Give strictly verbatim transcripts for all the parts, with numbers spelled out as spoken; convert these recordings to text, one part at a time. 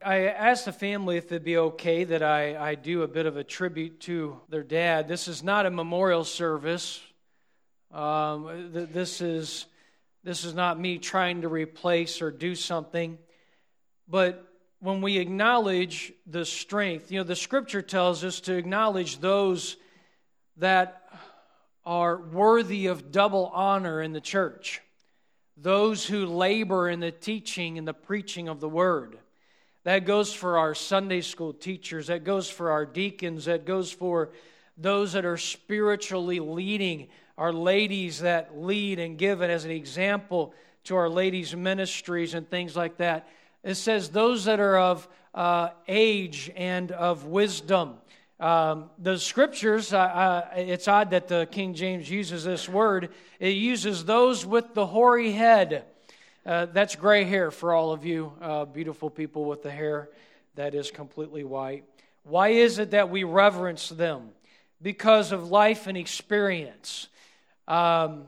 I asked the family if it'd be okay that I, I do a bit of a tribute to their dad. This is not a memorial service. Um, th- this is this is not me trying to replace or do something. But when we acknowledge the strength, you know, the Scripture tells us to acknowledge those that are worthy of double honor in the church. Those who labor in the teaching and the preaching of the Word. That goes for our Sunday school teachers. That goes for our deacons. That goes for those that are spiritually leading, our ladies that lead and give it as an example to our ladies' ministries and things like that. It says those that are of uh, age and of wisdom. Um, the Scriptures, uh, uh, it's odd that the King James uses this word. It uses those with the hoary head. Uh, that's gray hair for all of you uh, beautiful people with the hair that is completely white. Why is it that we reverence them? Because of life and experience. Um,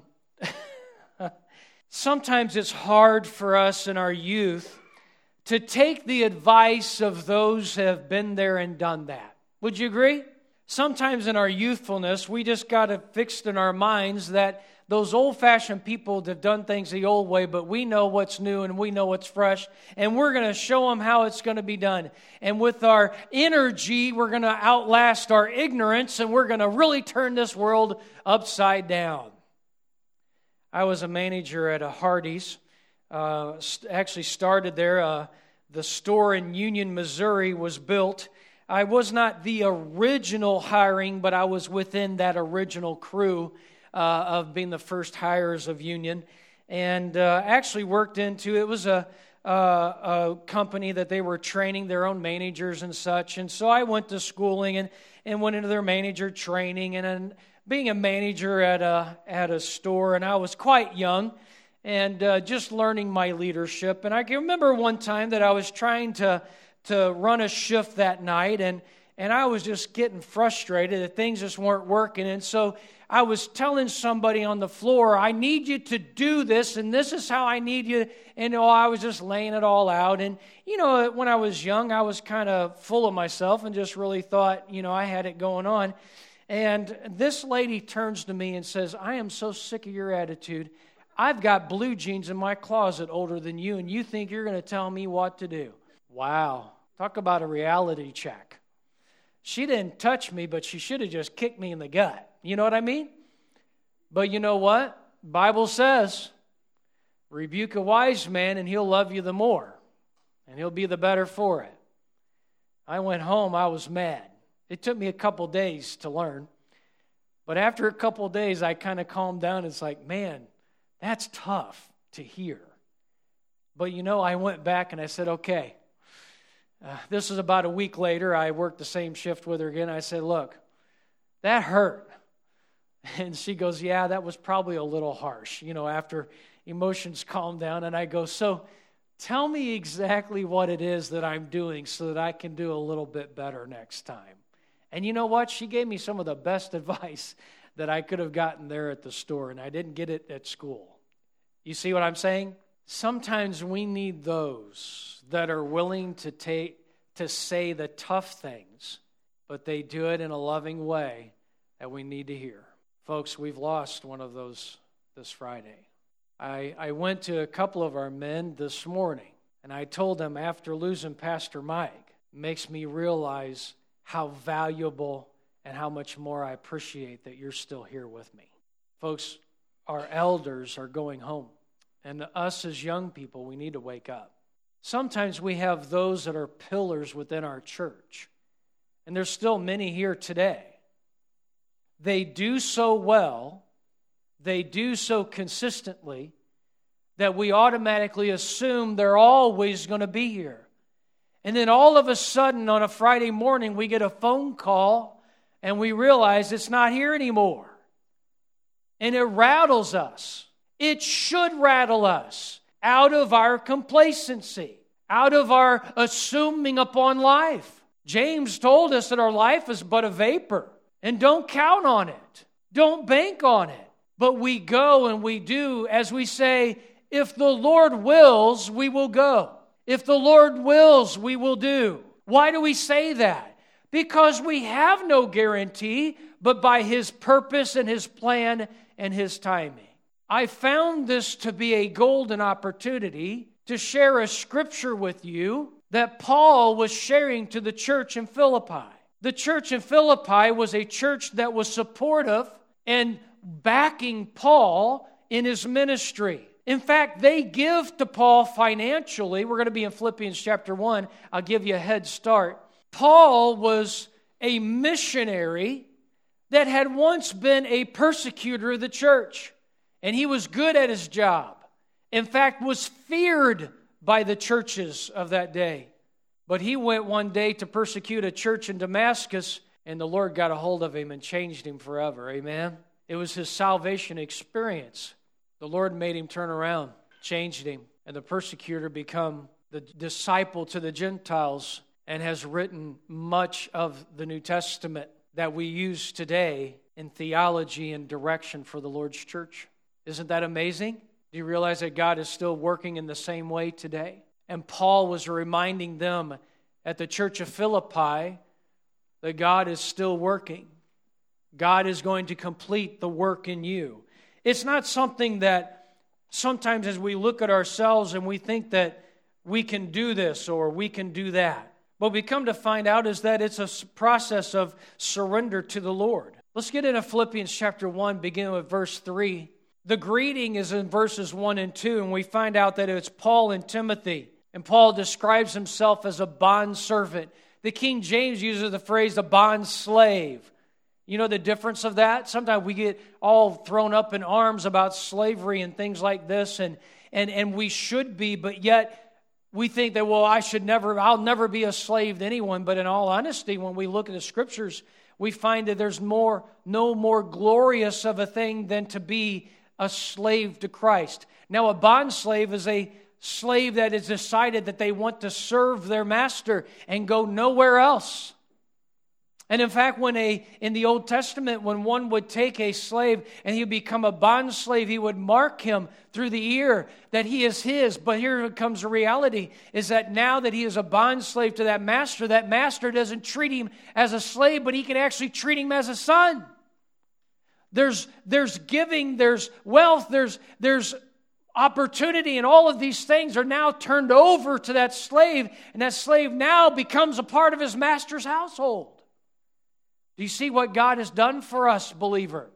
sometimes it's hard for us in our youth to take the advice of those who have been there and done that. Would you agree? Sometimes in our youthfulness, we just got it fixed in our minds that those old-fashioned people have done things the old way, but we know what's new and we know what's fresh, and we're going to show them how it's going to be done. And with our energy, we're going to outlast our ignorance, and we're going to really turn this world upside down. I was a manager at a Hardee's. Uh, actually started there. Uh, the store in Union, Missouri was built. I was not the original hiring, but I was within that original crew Uh, of being the first hires of Union, and uh, actually worked into, it was a, uh, a company that they were training their own managers and such, and so I went to schooling and, and went into their manager training, and, and being a manager at a, at a store, and I was quite young, and uh, just learning my leadership, and I can remember one time that I was trying to, to run a shift that night, and, and I was just getting frustrated that things just weren't working, and so I was telling somebody on the floor, I need you to do this, and this is how I need you. And oh, I was just laying it all out. And, you know, when I was young, I was kind of full of myself and just really thought, you know, I had it going on. And this lady turns to me and says, I am so sick of your attitude. I've got blue jeans in my closet older than you, and you think you're going to tell me what to do. Wow. Talk about a reality check. She didn't touch me, but she should have just kicked me in the gut. You know what I mean? But you know what? Bible says, rebuke a wise man and he'll love you the more. And he'll be the better for it. I went home, I was mad. It took me a couple days to learn. But after a couple days, I kind of calmed down. It's like, man, that's tough to hear. But you know, I went back and I said, okay. Uh, this is about a week later. I worked the same shift with her again. I said, look, that hurt. And she goes, yeah, that was probably a little harsh, you know, after emotions calm down. And I go, so tell me exactly what it is that I'm doing so that I can do a little bit better next time. And you know what? She gave me some of the best advice that I could have gotten there at the store, and I didn't get it at school. You see what I'm saying? Sometimes we need those that are willing to take to say the tough things, but they do it in a loving way that we need to hear. Folks, we've lost one of those this Friday. I, I went to a couple of our men this morning, and I told them after losing Pastor Mike, it makes me realize how valuable and how much more I appreciate that you're still here with me. Folks, our elders are going home, and us as young people, we need to wake up. Sometimes we have those that are pillars within our church, and there's still many here today. They do so well, they do so consistently, that we automatically assume they're always going to be here. And then all of a sudden on a Friday morning, we get a phone call and we realize it's not here anymore. And it rattles us. It should rattle us out of our complacency, out of our assuming upon life. James told us that our life is but a vapor. And don't count on it. Don't bank on it. But we go and we do, as we say, if the Lord wills, we will go. If the Lord wills, we will do. Why do we say that? Because we have no guarantee, but by His purpose and His plan and His timing. I found this to be a golden opportunity to share a scripture with you that Paul was sharing to the church in Philippi. The church in Philippi was a church that was supportive and backing Paul in his ministry. In fact, they give to Paul financially. We're going to be in Philippians chapter one. I'll give you a head start. Paul was a missionary that had once been a persecutor of the church. And he was good at his job. In fact, was feared by the churches of that day. But he went one day to persecute a church in Damascus, and the Lord got a hold of him and changed him forever. Amen? It was his salvation experience. The Lord made him turn around, changed him, and the persecutor become the disciple to the Gentiles and has written much of the New Testament that we use today in theology and direction for the Lord's church. Isn't that amazing? Do you realize that God is still working in the same way today? And Paul was reminding them at the church of Philippi that God is still working. God is going to complete the work in you. It's not something that sometimes as we look at ourselves and we think that we can do this or we can do that. What we come to find out is that it's a process of surrender to the Lord. Let's get into Philippians chapter one, beginning with verse three. The greeting is in verses one and two, and we find out that it's Paul and Timothy. And Paul describes himself as a bondservant. The King James uses the phrase a bond slave. You know the difference of that? Sometimes we get all thrown up in arms about slavery and things like this, and, and, and we should be, but yet we think that, well, I should never, I'll never be a slave to anyone. But in all honesty, when we look at the Scriptures, we find that there's more, no more glorious of a thing than to be a slave to Christ. Now, a bond slave is a slave that has decided that they want to serve their master and go nowhere else. And in fact, when a in the Old Testament, when one would take a slave and he would become a bond slave, he would mark him through the ear that he is his. But here comes the reality, is that now that he is a bond slave to that master, that master doesn't treat him as a slave, but he can actually treat him as a son. There's, there's giving, there's wealth, there's, there's opportunity, and all of these things are now turned over to that slave, and that slave now becomes a part of his master's household. Do you see what God has done for us, believer?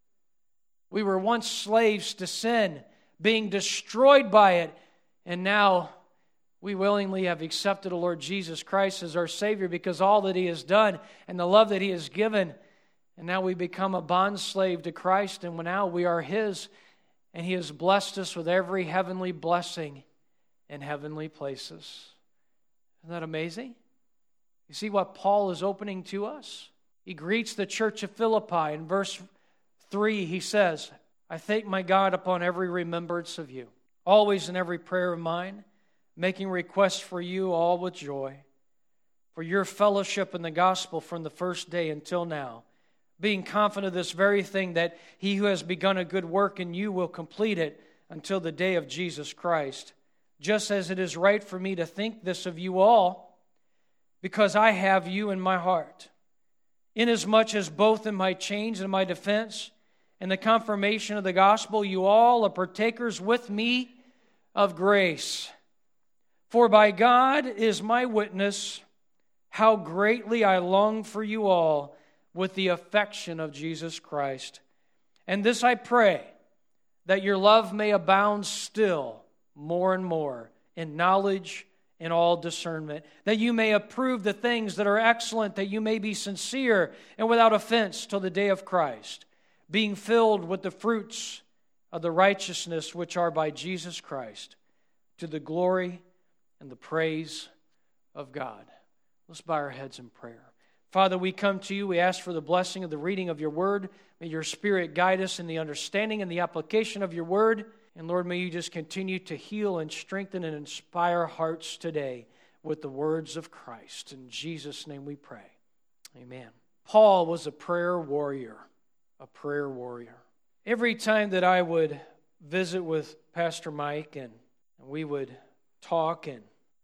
We were once slaves to sin, being destroyed by it, and now we willingly have accepted the Lord Jesus Christ as our Savior because all that He has done and the love that He has given. And now we become a bond slave to Christ, and now we are His, and He has blessed us with every heavenly blessing in heavenly places. Isn't that amazing? You see what Paul is opening to us? He greets the church of Philippi. In verse three, he says, I thank my God upon every remembrance of you, always in every prayer of mine, making requests for you all with joy, for your fellowship in the gospel from the first day until now, being confident of this very thing, that he who has begun a good work in you will complete it until the day of Jesus Christ. Just as it is right for me to think this of you all, because I have you in my heart. Inasmuch as both in my chains and my defense and the confirmation of the gospel, you all are partakers with me of grace. For by God is my witness, how greatly I long for you all with the affection of Jesus Christ. And this I pray, that your love may abound still more and more in knowledge in all discernment, that you may approve the things that are excellent, that you may be sincere and without offense till the day of Christ, being filled with the fruits of the righteousness which are by Jesus Christ, to the glory and the praise of God. Let's bow our heads in prayer. Father, we come to you. We ask for the blessing of the reading of your word. May your Spirit guide us in the understanding and the application of your word. And Lord, may you just continue to heal and strengthen and inspire hearts today with the words of Christ. In Jesus' name we pray. Amen. Paul was a prayer warrior, a prayer warrior. Every time that I would visit with Pastor Mike and we would talk, and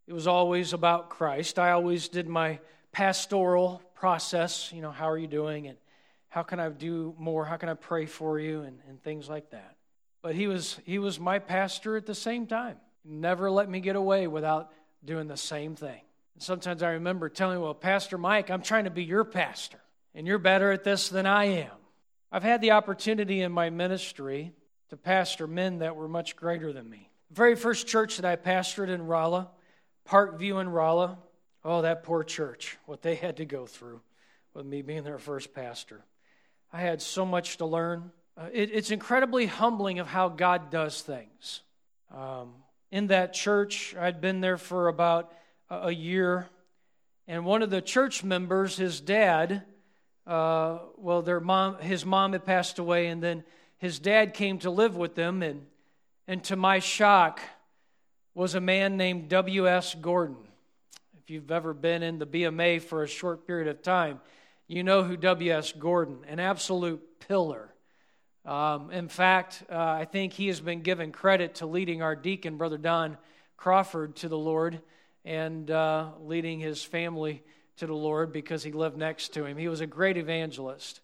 It was always about Christ. I always did my pastoral process, you know, how are you doing, and how can I do more, how can I pray for you, and, and things like that. But he was he was my pastor at the same time. Never let me get away without doing the same thing. And sometimes I remember telling him, well, Pastor Mike, I'm trying to be your pastor, and you're better at this than I am. I've had the opportunity in my ministry to pastor men that were much greater than me. The very first church that I pastored in Rolla, Parkview in Rolla, oh, that poor church, what they had to go through with me being their first pastor. I had so much to learn. Uh, it, it's incredibly humbling of how God does things. Um, in that church, I'd been there for about a, a year, and one of the church members, his dad, uh, well, their mom, his mom had passed away, and then his dad came to live with them, and, and to my shock, was a man named W S Gordon. If you've ever been in the B M A for a short period of time, you know who W S Gordon, an absolute pillar. Um, in fact, uh, I think he has been given credit to leading our deacon, Brother Don Crawford, to the Lord, and uh, leading his family to the Lord because he lived next to him. He was a great evangelist,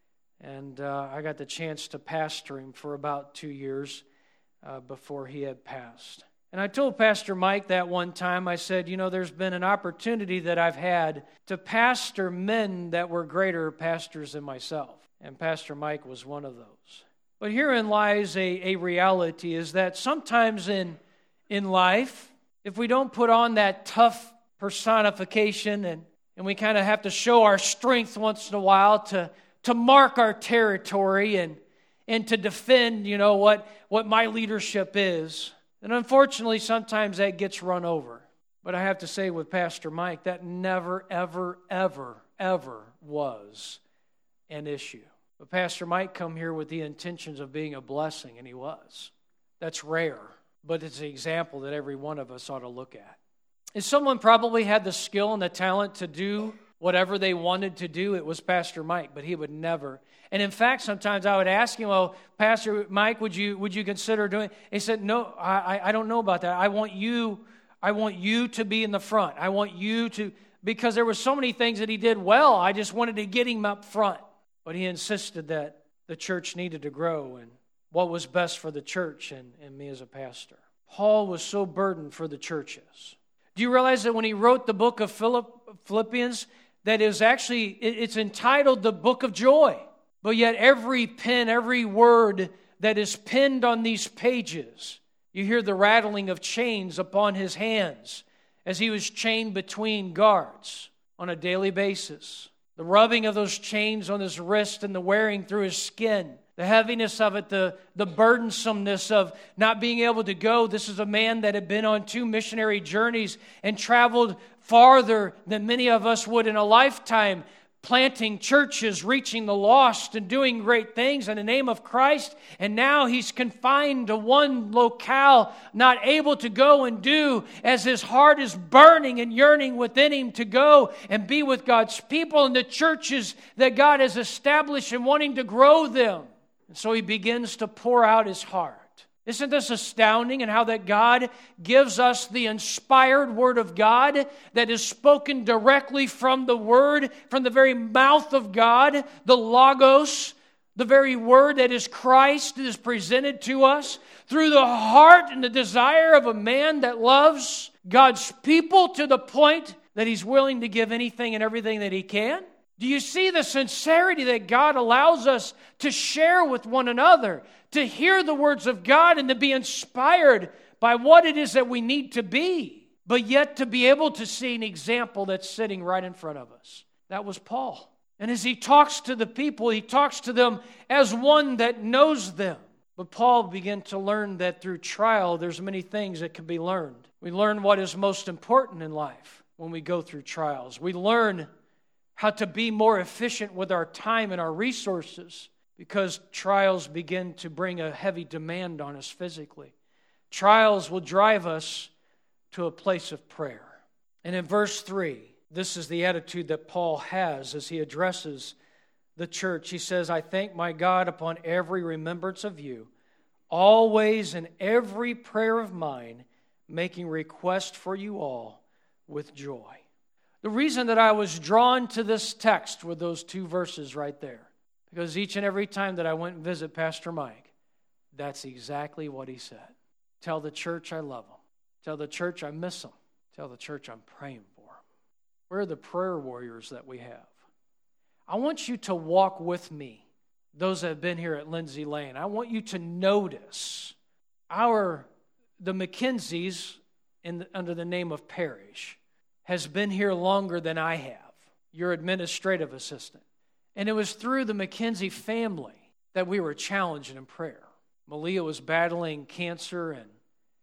and uh, I got the chance to pastor him for about two years uh, before he had passed. And I told Pastor Mike that one time, I said, you know, there's been an opportunity that I've had to pastor men that were greater pastors than myself. And Pastor Mike was one of those. But herein lies a, a reality, is that sometimes in, in life, if we don't put on that tough personification and, and we kind of have to show our strength once in a while to, to mark our territory and, and to defend, you know, what, what my leadership is, and unfortunately, sometimes that gets run over. But I have to say with Pastor Mike, that never, ever, ever, ever was an issue. But Pastor Mike come here with the intentions of being a blessing, and he was. That's rare, but it's an example that every one of us ought to look at. If someone probably had the skill and the talent to do whatever they wanted to do, it was Pastor Mike, but he would never. And in fact, sometimes I would ask him, well, Pastor Mike, would you would you consider doing it? He said, no, I, I don't know about that. I want you, I want you to be in the front. I want you to, because there were so many things that he did well, I just wanted to get him up front. But he insisted that the church needed to grow and what was best for the church and, and me as a pastor. Paul was so burdened for the churches. Do you realize that when he wrote the book of Philippians, that is actually, it's entitled the Book of Joy. But yet every pen, every word that is penned on these pages, you hear the rattling of chains upon his hands as he was chained between guards on a daily basis. The rubbing of those chains on his wrist and the wearing through his skin. The heaviness of it, the, the burdensomeness of not being able to go. This is a man that had been on two missionary journeys and traveled farther than many of us would in a lifetime, planting churches, reaching the lost, and doing great things in the name of Christ. And now he's confined to one locale, not able to go and do as his heart is burning and yearning within him to go and be with God's people and the churches that God has established and wanting to grow them. And so he begins to pour out his heart. Isn't this astounding in how that God gives us the inspired Word of God that is spoken directly from the Word, from the very mouth of God, the Logos, the very Word that is Christ that is presented to us through the heart and the desire of a man that loves God's people to the point that he's willing to give anything and everything that he can? Do you see the sincerity that God allows us to share with one another, to hear the words of God and to be inspired by what it is that we need to be, but yet to be able to see an example that's sitting right in front of us? That was Paul. And as he talks to the people, he talks to them as one that knows them. But Paul began to learn that through trial, there's many things that can be learned. We learn what is most important in life when we go through trials. We learn how to be more efficient with our time and our resources because trials begin to bring a heavy demand on us physically. Trials will drive us to a place of prayer. And in verse three, this is the attitude that Paul has as he addresses the church. He says, I thank my God upon every remembrance of you, always in every prayer of mine, making request for you all with joy. The reason that I was drawn to this text with those two verses right there, because each and every time that I went and visit Pastor Mike, that's exactly what he said. Tell the church I love them. Tell the church I miss them. Tell the church I'm praying for them. Where are the prayer warriors that we have? I want you to walk with me, those that have been here at Lindsay Lane. I want you to notice our, the McKenzies, in the, under the name of Parish, has been here longer than I have, your administrative assistant. And it was through the McKenzie family that we were challenged in prayer. Malia was battling cancer, and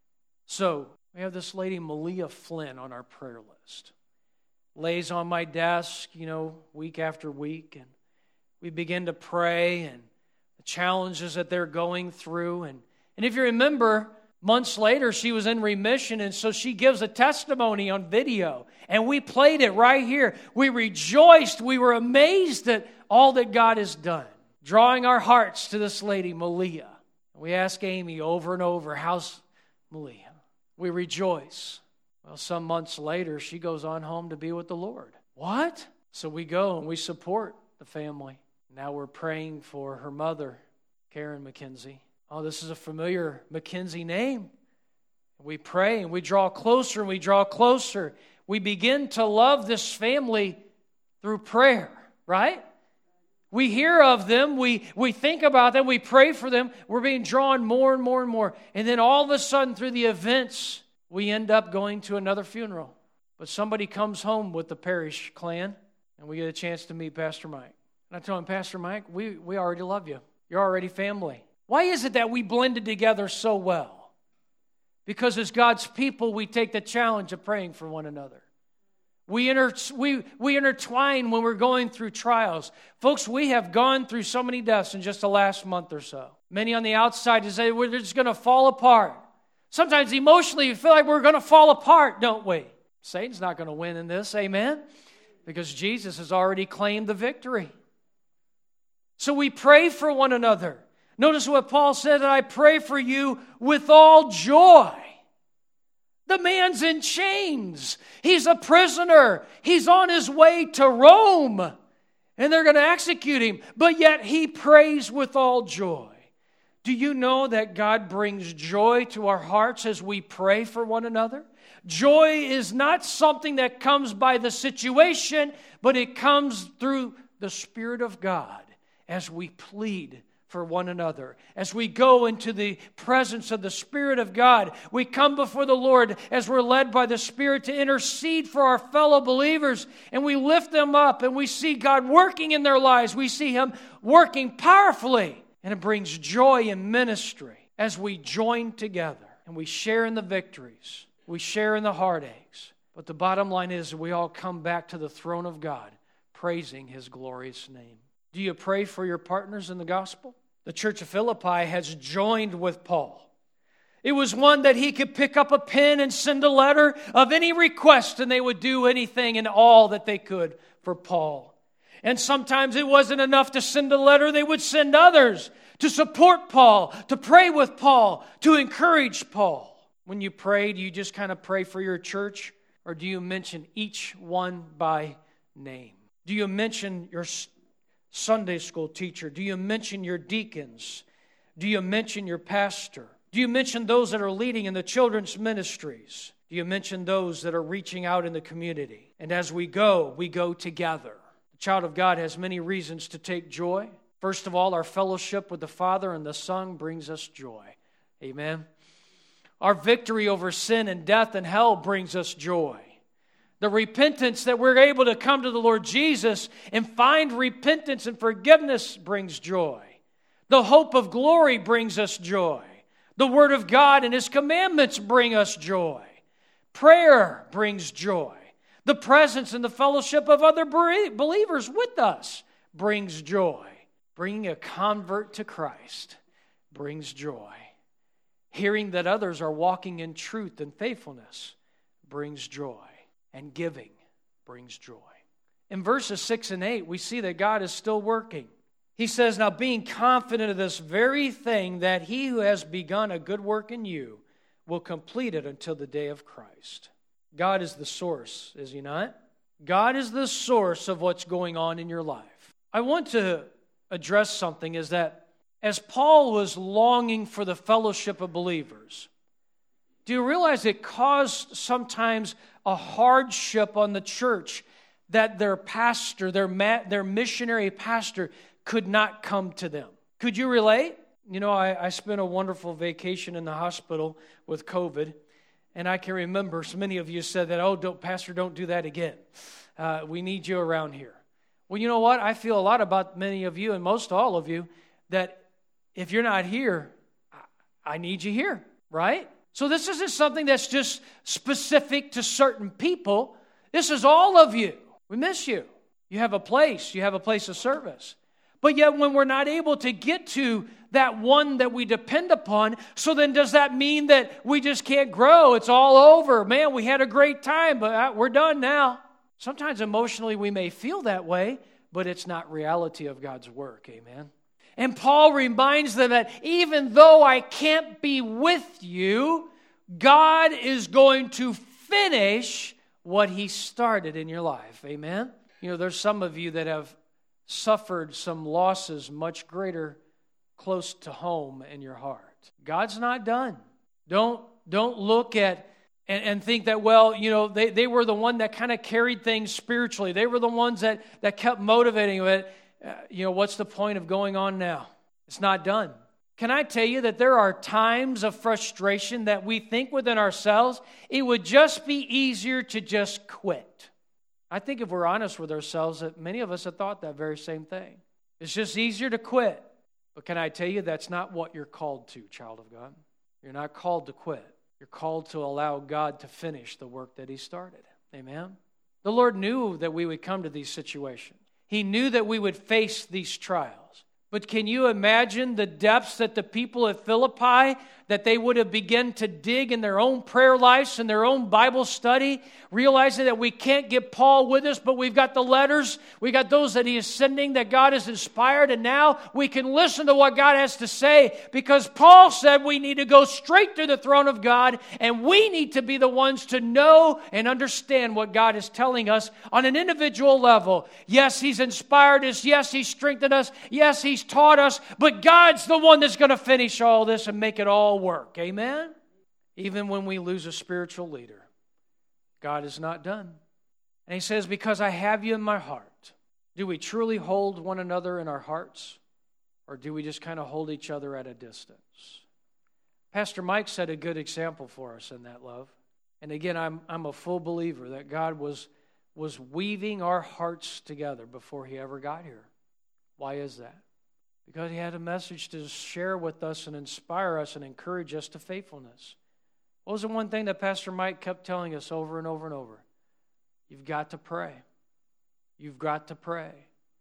so we have this lady, Malia Flynn, on our prayer list. Lays on my desk, you know, week after week, and we begin to pray and the challenges that they're going through. And, and if you remember, months later, she was in remission, and so she gives a testimony on video, and we played it right here. We rejoiced. We were amazed at all that God has done, drawing our hearts to this lady, Malia. We ask Amy over and over, how's Malia? We rejoice. Well, some months later, she goes on home to be with the Lord. What? So we go and we support the family. Now we're praying for her mother, Karen McKenzie. Oh, this is a familiar McKenzie name. We pray and we draw closer and we draw closer. We begin to love this family through prayer, right? We hear of them, we, we think about them, we pray for them. We're being drawn more and more and more. And then all of a sudden, through the events, we end up going to another funeral. But somebody comes home with the Parish clan, and we get a chance to meet Pastor Mike. And I tell him, Pastor Mike, we, we already love you. You're already family. Why is it that we blended together so well? Because as God's people, we take the challenge of praying for one another. We, inter- we, we intertwine when we're going through trials. Folks, we have gone through so many deaths in just the last month or so. Many on the outside say we're just going to fall apart. Sometimes emotionally, we feel like we're going to fall apart, don't we? Satan's not going to win in this, amen? Because Jesus has already claimed the victory. So we pray for one another. Notice what Paul said, that I pray for you with all joy. The man's in chains. He's a prisoner. He's on his way to Rome. And they're going to execute him. But yet he prays with all joy. Do you know that God brings joy to our hearts as we pray for one another? Joy is not something that comes by the situation, but it comes through the Spirit of God as we plead for one another. As we go into the presence of the Spirit of God, we come before the Lord as we're led by the Spirit to intercede for our fellow believers, and we lift them up, and we see God working in their lives. We see Him working powerfully, and it brings joy in ministry as we join together, and we share in the victories. We share in the heartaches. But the bottom line is we all come back to the throne of God, praising His glorious name. Do you pray for your partners in the gospel? The church of Philippi has joined with Paul. It was one that he could pick up a pen and send a letter of any request, and they would do anything and all that they could for Paul. And sometimes it wasn't enough to send a letter. They would send others to support Paul, to pray with Paul, to encourage Paul. When you pray, do you just kind of pray for your church, or do you mention each one by name? Do you mention your Sunday school teacher? Do you mention your deacons? Do you mention your pastor? Do you mention those that are leading in the children's ministries? Do you mention those that are reaching out in the community? And as we go, we go together. The child of God has many reasons to take joy. First of all, our fellowship with the Father and the Son brings us joy. Amen. Our victory over sin and death and hell brings us joy. The repentance that we're able to come to the Lord Jesus and find repentance and forgiveness brings joy. The hope of glory brings us joy. The Word of God and His commandments bring us joy. Prayer brings joy. The presence and the fellowship of other believers with us brings joy. Bringing a convert to Christ brings joy. Hearing that others are walking in truth and faithfulness brings joy. And giving brings joy. In verses six and eight, we see that God is still working. He says, now being confident of this very thing, that He who has begun a good work in you will complete it until the day of Christ. God is the source, is He not? God is the source of what's going on in your life. I want to address something, is that as Paul was longing for the fellowship of believers, do you realize it caused sometimes a hardship on the church that their pastor, their, ma- their missionary pastor, could not come to them? Could you relate? You know, I, I spent a wonderful vacation in the hospital with COVID, and I can remember so many of you said that, oh, don't, Pastor, don't do that again. Uh, we need you around here. Well, you know what? I feel a lot about many of you, and most all of you, that if you're not here, I need you here, right? So this isn't something that's just specific to certain people. This is all of you. We miss you. You have a place. You have a place of service. But yet when we're not able to get to that one that we depend upon, so then does that mean that we just can't grow? It's all over. Man, we had a great time, but we're done now. Sometimes emotionally we may feel that way, but it's not reality of God's work. Amen. And Paul reminds them that even though I can't be with you, God is going to finish what He started in your life. Amen. You know, there's some of you that have suffered some losses much greater close to home in your heart. God's not done. Don't, don't look at and, and think that, well, you know, they, they were the one that kind of carried things spiritually. They were the ones that, that kept motivating it. Uh, you know, what's the point of going on now? It's not done. Can I tell you that there are times of frustration that we think within ourselves, it would just be easier to just quit. I think if we're honest with ourselves, that many of us have thought that very same thing. It's just easier to quit. But can I tell you, that's not what you're called to, child of God. You're not called to quit. You're called to allow God to finish the work that He started. Amen? The Lord knew that we would come to these situations. He knew that we would face these trials. But can you imagine the depths that the people at Philippi, that they would have begun to dig in their own prayer lives and their own Bible study, realizing that we can't get Paul with us, but we've got the letters, we got those that he is sending, that God has inspired, and now we can listen to what God has to say, because Paul said we need to go straight to the throne of God, and we need to be the ones to know and understand what God is telling us on an individual level. Yes, He's inspired us. Yes, He's strengthened us. Yes, He's taught us, but God's the one that's going to finish all this and make it all work. Amen? Even when we lose a spiritual leader, God is not done. And He says, because I have you in my heart. Do we truly hold one another in our hearts? Or do we just kind of hold each other at a distance? Pastor Mike set a good example for us in that, love. And again, I'm, I'm a full believer that God was, was weaving our hearts together before He ever got here. Why is that? Because He had a message to share with us and inspire us and encourage us to faithfulness. What was the one thing that Pastor Mike kept telling us over and over and over? You've got to pray. You've got to pray.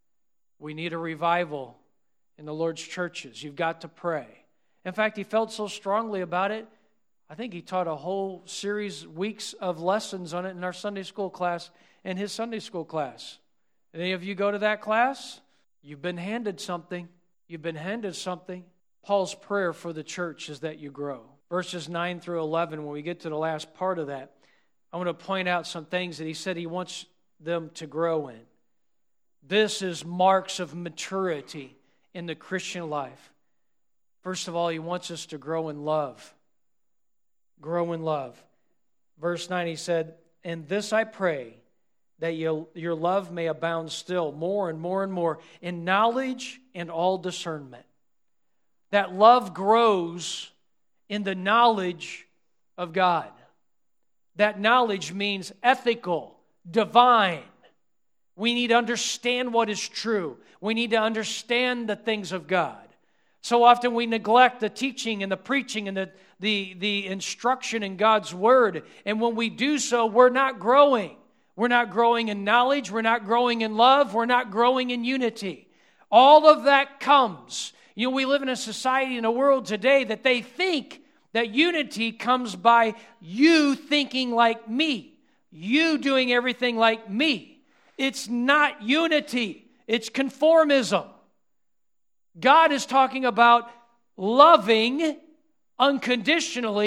We need a revival in the Lord's churches. You've got to pray. In fact, he felt so strongly about it, I think he taught a whole series, weeks of lessons on it in our Sunday school class, in his Sunday school class. Any of you go to that class? You've been handed something. You've been handed something. Paul's prayer for the church is that you grow. Verses nine through eleven, when we get to the last part of that, I want to point out some things that he said he wants them to grow in. This is marks of maturity in the Christian life. First of all, he wants us to grow in love. Grow in love. Verse nine, he said, "And this I pray, that you, your love may abound still more and more and more in knowledge and all discernment." That love grows in the knowledge of God. That knowledge means ethical, divine. We need to understand what is true. We need to understand the things of God. So often we neglect the teaching and the preaching and the, the, the instruction in God's Word. And when we do so, we're not growing. We're not growing in knowledge. We're not growing in love. We're not growing in unity. All of that comes. You know, we live in a society, in a world today that they think that unity comes by you thinking like me, you doing everything like me. It's not unity. It's conformism. God is talking about loving unconditionally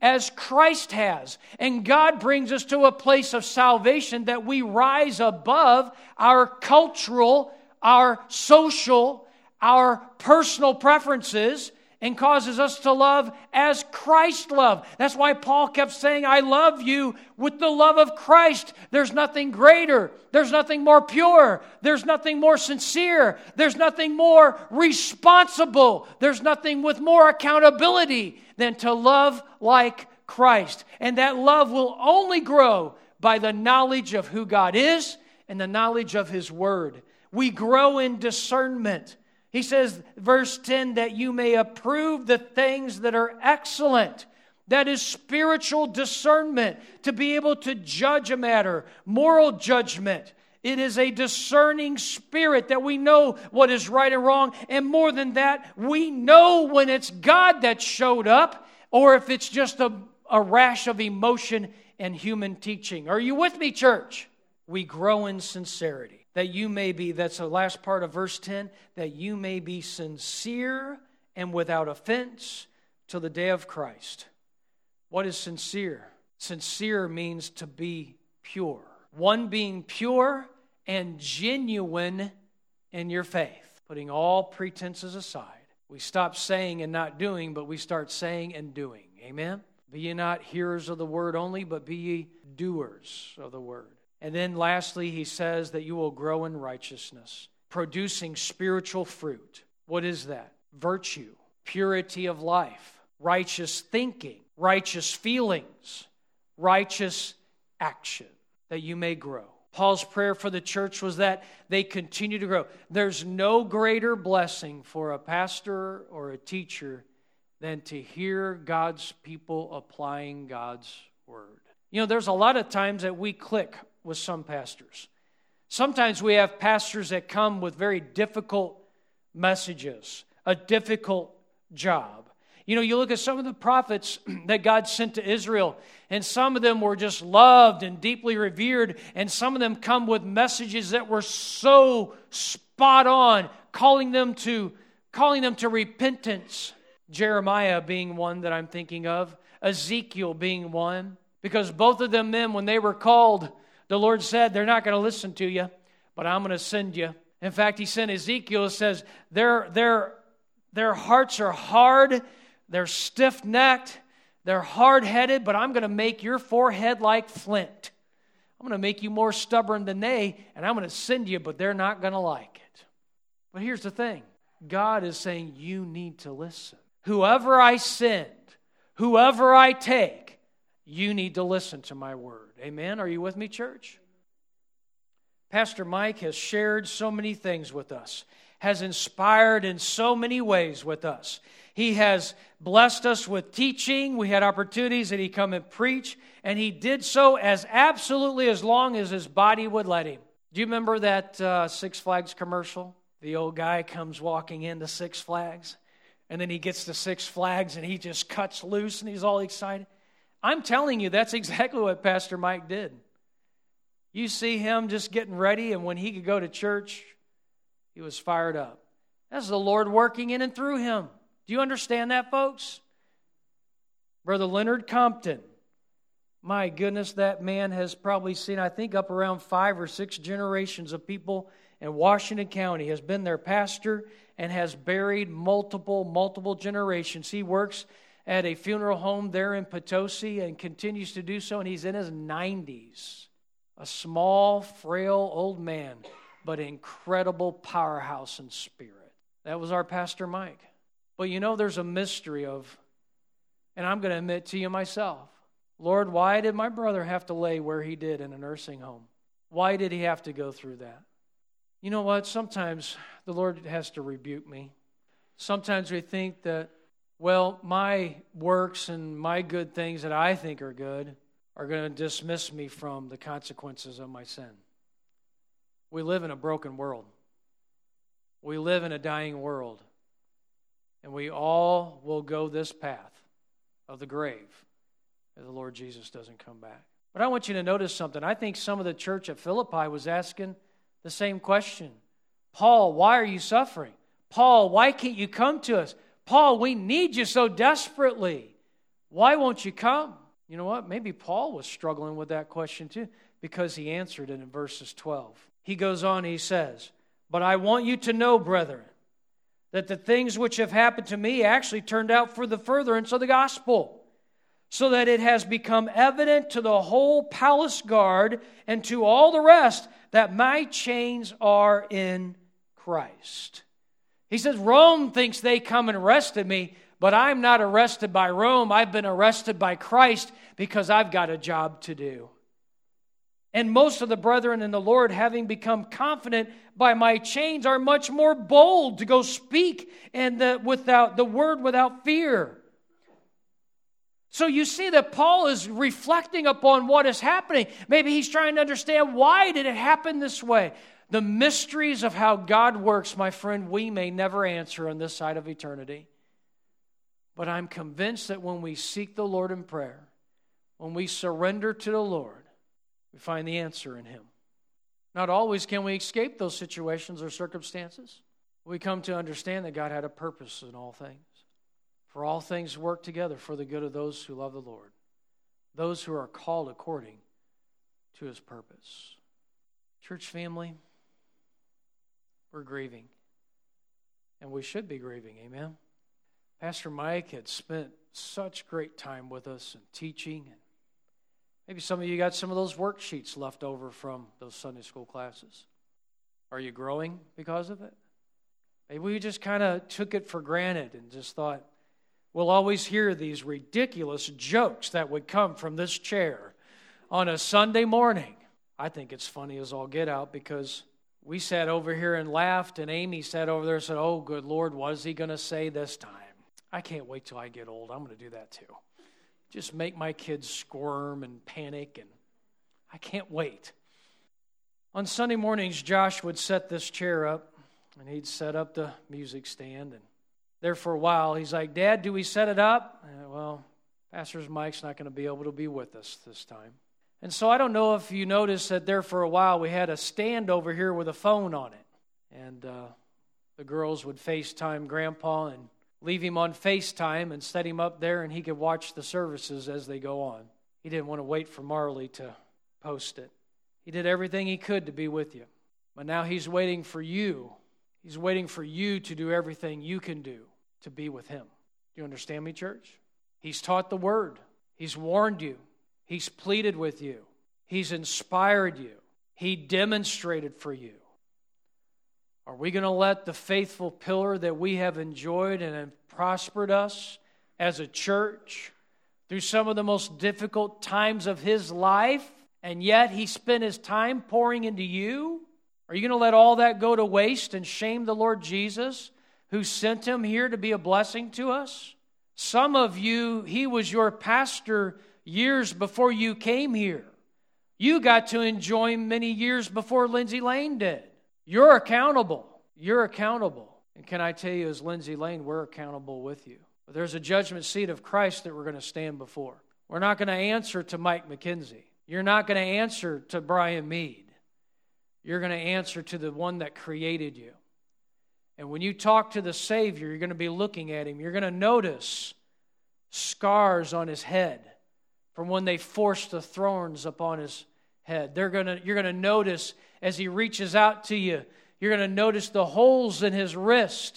as Christ has. And God brings us to a place of salvation that we rise above our cultural, our social, our personal preferences, and causes us to love as Christ loved. That's why Paul kept saying, I love you with the love of Christ. There's nothing greater. There's nothing more pure. There's nothing more sincere. There's nothing more responsible. There's nothing with more accountability than to love like Christ. And that love will only grow by the knowledge of who God is and the knowledge of His Word. We grow in discernment. He says, verse ten, that you may approve the things that are excellent. That is spiritual discernment, to be able to judge a matter, moral judgment. It is a discerning spirit that we know what is right and wrong. And more than that, we know when it's God that showed up or if it's just a, a rash of emotion and human teaching. Are you with me, church? We grow in sincerity. That you may be, that's the last part of verse ten, that you may be sincere and without offense till the day of Christ. What is sincere? Sincere means to be pure. One being pure and genuine in your faith, putting all pretenses aside. We stop saying and not doing, but we start saying and doing. Amen? Be ye not hearers of the word only, but be ye doers of the word. And then lastly, he says that you will grow in righteousness, producing spiritual fruit. What is that? Virtue, purity of life, righteous thinking, righteous feelings, righteous action, that you may grow. Paul's prayer for the church was that they continue to grow. There's no greater blessing for a pastor or a teacher than to hear God's people applying God's word. You know, there's a lot of times that we click with some pastors. Sometimes we have pastors that come with very difficult messages, a difficult job. You know, you look at some of the prophets that God sent to Israel, and some of them were just loved and deeply revered, and some of them come with messages that were so spot on, calling them to, calling them to repentance. Jeremiah being one that I'm thinking of, Ezekiel being one, because both of them men, when they were called, the Lord said, they're not going to listen to you, but I'm going to send you. In fact, He sent Ezekiel, says, their, their, their hearts are hard, they're stiff-necked, they're hard-headed, but I'm going to make your forehead like flint. I'm going to make you more stubborn than they, and I'm going to send you, but they're not going to like it. But here's the thing. God is saying you need to listen. Whoever I send, whoever I take, you need to listen to my word. Amen? Are you with me, church? Pastor Mike has shared so many things with us, has inspired in so many ways with us. He has blessed us with teaching. We had opportunities that he come and preach, and he did so as absolutely as long as his body would let him. Do you remember that uh, Six Flags commercial? The old guy comes walking into Six Flags, and then he gets to Six Flags, and he just cuts loose, and he's all excited. I'm telling you, that's exactly what Pastor Mike did. You see him just getting ready, and when he could go to church, he was fired up. That's the Lord working in and through him. Do you understand that, folks? Brother Leonard Compton. My goodness, that man has probably seen, I think, up around five or six generations of people in Washington County. He has been their pastor and has buried multiple, multiple generations. He works at a funeral home there in Potosi and continues to do so, and he's in his nineties. A small, frail old man, but incredible powerhouse in spirit. That was our Pastor Mike. But you know, there's a mystery of, and I'm going to admit to you myself, Lord, why did my brother have to lay where he did in a nursing home? Why did he have to go through that? You know what? Sometimes the Lord has to rebuke me. Sometimes we think that, well, my works and my good things that I think are good are going to dismiss me from the consequences of my sin. We live in a broken world. We live in a dying world. And we all will go this path of the grave if the Lord Jesus doesn't come back. But I want you to notice something. I think some of the church at Philippi was asking the same question. Paul, why are you suffering? Paul, why can't you come to us? Paul, we need you so desperately. Why won't you come? You know what? Maybe Paul was struggling with that question too, because he answered it in verses twelve. He goes on, he says, but I want you to know, brethren, that the things which have happened to me actually turned out for the furtherance of the gospel, so that it has become evident to the whole palace guard and to all the rest that my chains are in Christ. He says, Rome thinks they come and arrested me, but I'm not arrested by Rome. I've been arrested by Christ because I've got a job to do. And most of the brethren in the Lord, having become confident by my chains, are much more bold to go speak and the, without the word without fear. So you see that Paul is reflecting upon what is happening. Maybe he's trying to understand, why did it happen this way? The mysteries of how God works, my friend, we may never answer on this side of eternity. But I'm convinced that when we seek the Lord in prayer, when we surrender to the Lord, we find the answer in Him. Not always can we escape those situations or circumstances. We come to understand that God had a purpose in all things. For all things work together for the good of those who love the Lord, those who are called according to His purpose. Church family, we're grieving. And we should be grieving, amen? Pastor Mike had spent such great time with us and teaching. And maybe some of you got some of those worksheets left over from those Sunday school classes. Are you growing because of it? Maybe we just kind of took it for granted and just thought, we'll always hear these ridiculous jokes that would come from this chair on a Sunday morning. I think it's funny as all get out, because we sat over here and laughed, and Amy sat over there and said, oh, good Lord, what is he going to say this time? I can't wait till I get old. I'm going to do that too. Just make my kids squirm and panic, and I can't wait. On Sunday mornings, Josh would set this chair up, and he'd set up the music stand, and there for a while, he's like, Dad, do we set it up? Uh, well, Pastor Mike's not going to be able to be with us this time. And so I don't know if you noticed that there for a while we had a stand over here with a phone on it. And uh, the girls would FaceTime Grandpa and leave him on FaceTime and set him up there, and he could watch the services as they go on. He didn't want to wait for Marley to post it. He did everything he could to be with you. But now he's waiting for you. He's waiting for you to do everything you can do to be with Him. Do you understand me, church? He's taught the Word. He's warned you. He's pleaded with you. He's inspired you. He demonstrated for you. Are we going to let the faithful pillar that we have enjoyed and have prospered us as a church through some of the most difficult times of His life, and yet He spent His time pouring into you? Are you going to let all that go to waste and shame the Lord Jesus, who sent Him here to be a blessing to us? Some of you, He was your pastor years before you came here. You got to enjoy Him many years before Lindsay Lane did. You're accountable. You're accountable. And can I tell you, as Lindsay Lane, we're accountable with you. But there's a judgment seat of Christ that we're going to stand before. We're not going to answer to Mike McKenzie. You're not going to answer to Brian Mead. You're going to answer to the one that created you. And when you talk to the Savior, you're going to be looking at Him. You're going to notice scars on His head from when they forced the thorns upon His head. They're going to, you're going to notice as He reaches out to you, you're going to notice the holes in His wrist.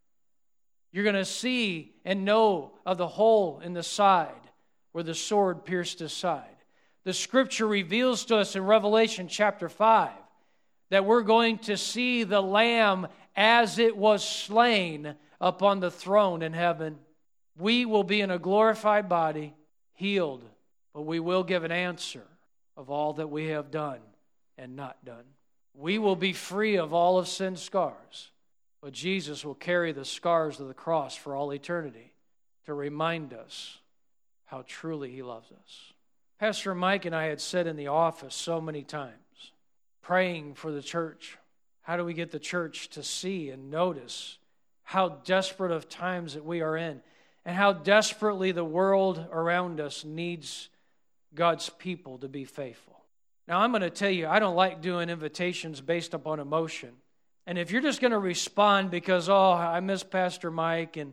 You're going to see and know of the hole in the side where the sword pierced His side. The Scripture reveals to us in Revelation chapter five that we're going to see the Lamb as it was slain upon the throne in heaven. We will be in a glorified body, healed, but we will give an answer of all that we have done and not done. We will be free of all of sin's scars, but Jesus will carry the scars of the cross for all eternity to remind us how truly He loves us. Pastor Mike and I had said in the office so many times, praying for the church. How do we get the church to see and notice how desperate of times that we are in, and how desperately the world around us needs God's people to be faithful? Now, I'm going to tell you, I don't like doing invitations based upon emotion. And if you're just going to respond because, oh, I miss Pastor Mike, and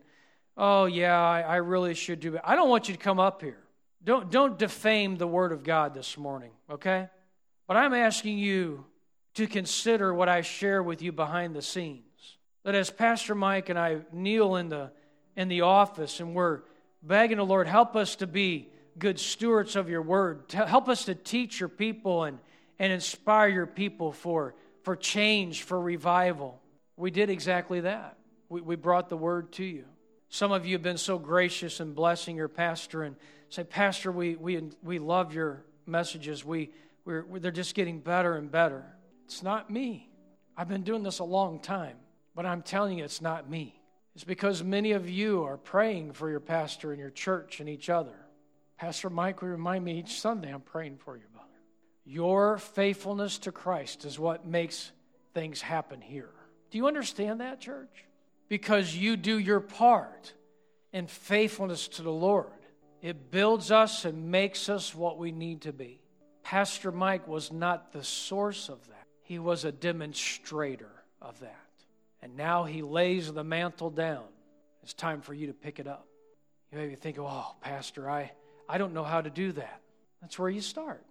oh, yeah, I, I really should do it. I don't want you to come up here. Don't, don't defame the Word of God this morning, okay? But I'm asking you to consider what I share with you behind the scenes. That as Pastor Mike and I kneel in the, in the office and we're begging the Lord, help us to be good stewards of your Word. Help us to teach your people and, and inspire your people for, for change, for revival. We did exactly that. We, we brought the Word to you. Some of you have been so gracious in blessing your pastor and say, Pastor, we we we love your messages. We we're, we're they're just getting better and better. It's not me. I've been doing this a long time, but I'm telling you, it's not me. It's because many of you are praying for your pastor and your church and each other. Pastor Mike will remind me each Sunday, I'm praying for you, brother. Your faithfulness to Christ is what makes things happen here. Do you understand that, church? Because you do your part in faithfulness to the Lord. It builds us and makes us what we need to be. Pastor Mike was not the source of that. He was a demonstrator of that. And now he lays the mantle down. It's time for you to pick it up. You may be thinking, oh, Pastor, I, I don't know how to do that. That's where you start.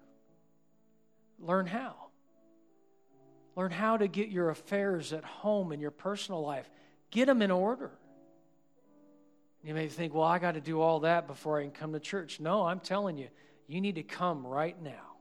Learn how. Learn how to get your affairs at home and your personal life. Get them in order. You may think, well, I got to do all that before I can come to church. No, I'm telling you, you need to come right now.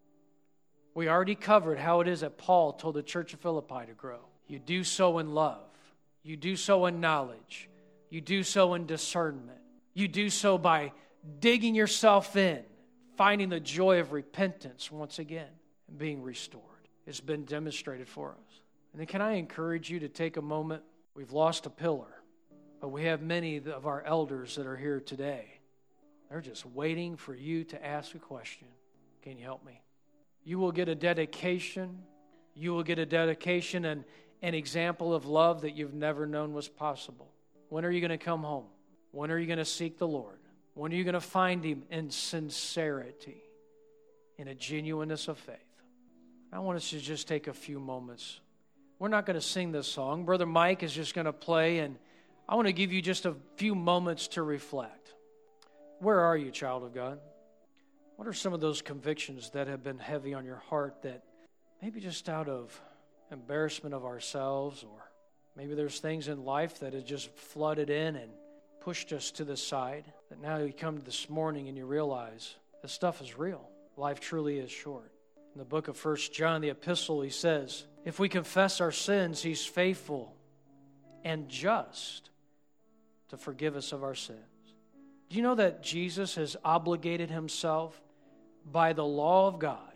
We already covered how it is that Paul told the church of Philippi to grow. You do so in love. You do so in knowledge. You do so in discernment. You do so by digging yourself in, finding the joy of repentance once again, and being restored. It's been demonstrated for us. And then can I encourage you to take a moment? We've lost a pillar, but we have many of our elders that are here today. They're just waiting for you to ask a question. Can you help me? You will get a dedication. You will get a dedication and an example of love that you've never known was possible. When are you going to come home? When are you going to seek the Lord? When are you going to find Him in sincerity, in a genuineness of faith? I want us to just take a few moments. We're not going to sing this song. Brother Mike is just going to play, and I want to give you just a few moments to reflect. Where are you, child of God? What are some of those convictions that have been heavy on your heart that maybe just out of embarrassment of ourselves, or maybe there's things in life that have just flooded in and pushed us to the side, that now you come this morning and you realize this stuff is real. Life truly is short. In the book of First John, the epistle, he says, if we confess our sins, He's faithful and just to forgive us of our sins. Do you know that Jesus has obligated Himself by the law of God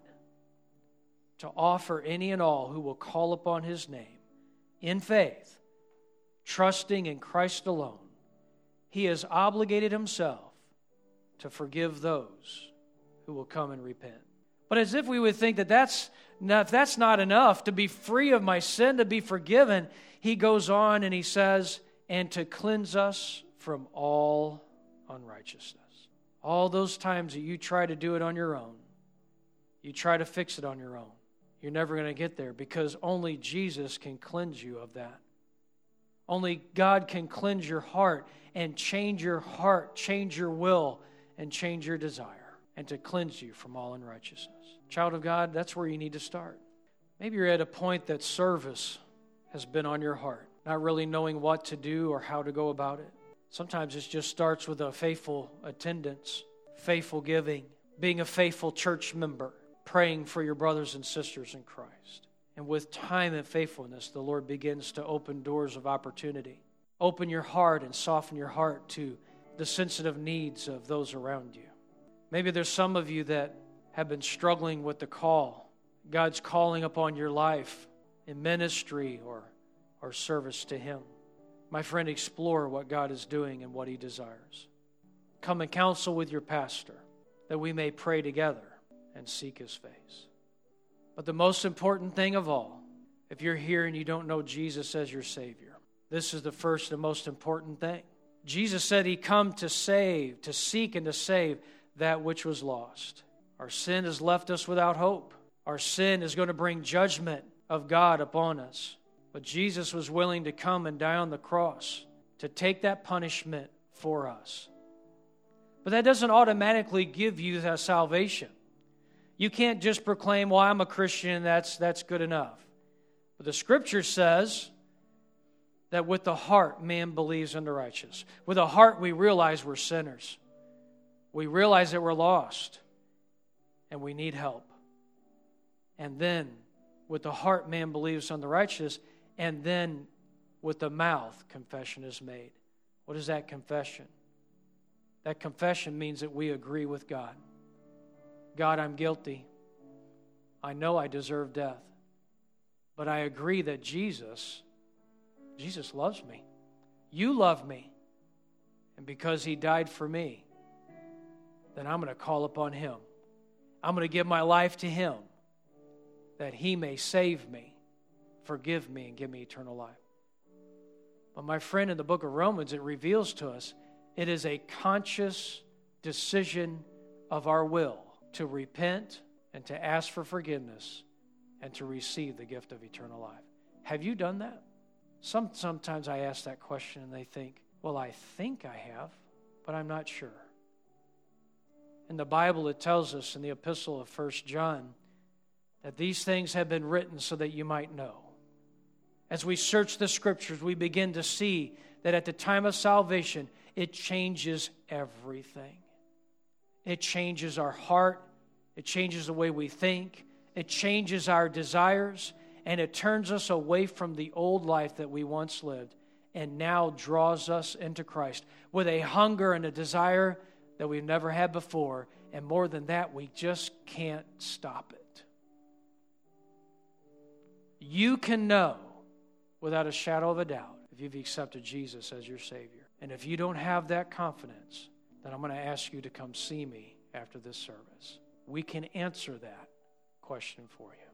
to offer any and all who will call upon His name in faith, trusting in Christ alone? He has obligated Himself to forgive those who will come and repent. But as if we would think that that's not, that's not enough to be free of my sin, to be forgiven, He goes on and He says, and to cleanse us from all unrighteousness. All those times that you try to do it on your own, you try to fix it on your own, you're never going to get there, because only Jesus can cleanse you of that. Only God can cleanse your heart and change your heart, change your will, and change your desire, and to cleanse you from all unrighteousness. Child of God, that's where you need to start. Maybe you're at a point that service has been on your heart, not really knowing what to do or how to go about it. Sometimes it just starts with a faithful attendance, faithful giving, being a faithful church member, praying for your brothers and sisters in Christ. And with time and faithfulness, the Lord begins to open doors of opportunity. Open your heart and soften your heart to the sensitive needs of those around you. Maybe there's some of you that have been struggling with the call. God's calling upon your life in ministry or, or service to Him. My friend, explore what God is doing and what He desires. Come and counsel with your pastor that we may pray together and seek His face. But the most important thing of all, if you're here and you don't know Jesus as your Savior, this is the first and most important thing. Jesus said He come to save, to seek and to save that which was lost. Our sin has left us without hope. Our sin is going to bring judgment of God upon us. But Jesus was willing to come and die on the cross to take that punishment for us. But that doesn't automatically give you that salvation. You can't just proclaim, well, I'm a Christian, and that's, that's good enough. But the Scripture says that with the heart, man believes unto righteousness. With the heart, we realize we're sinners. We realize that we're lost, and we need help. And then, with the heart, man believes unto righteousness, and then with the mouth, confession is made. What is that confession? That confession means that we agree with God. God, I'm guilty. I know I deserve death. But I agree that Jesus, Jesus loves me. You love me. And because He died for me, then I'm going to call upon Him. I'm going to give my life to Him that He may save me, forgive me, and give me eternal life. But my friend, in the book of Romans, it reveals to us it is a conscious decision of our will to repent and to ask for forgiveness and to receive the gift of eternal life. Have you done that? Some, sometimes I ask that question and they think, well, I think I have, but I'm not sure. In the Bible, it tells us in the epistle of First John that these things have been written so that you might know. As we search the Scriptures, we begin to see that at the time of salvation, it changes everything. It changes our heart. It changes the way we think. It changes our desires. And it turns us away from the old life that we once lived and now draws us into Christ with a hunger and a desire that we've never had before. And more than that, we just can't stop it. You can know without a shadow of a doubt if you've accepted Jesus as your Savior. And if you don't have that confidence, then I'm going to ask you to come see me after this service. We can answer that question for you.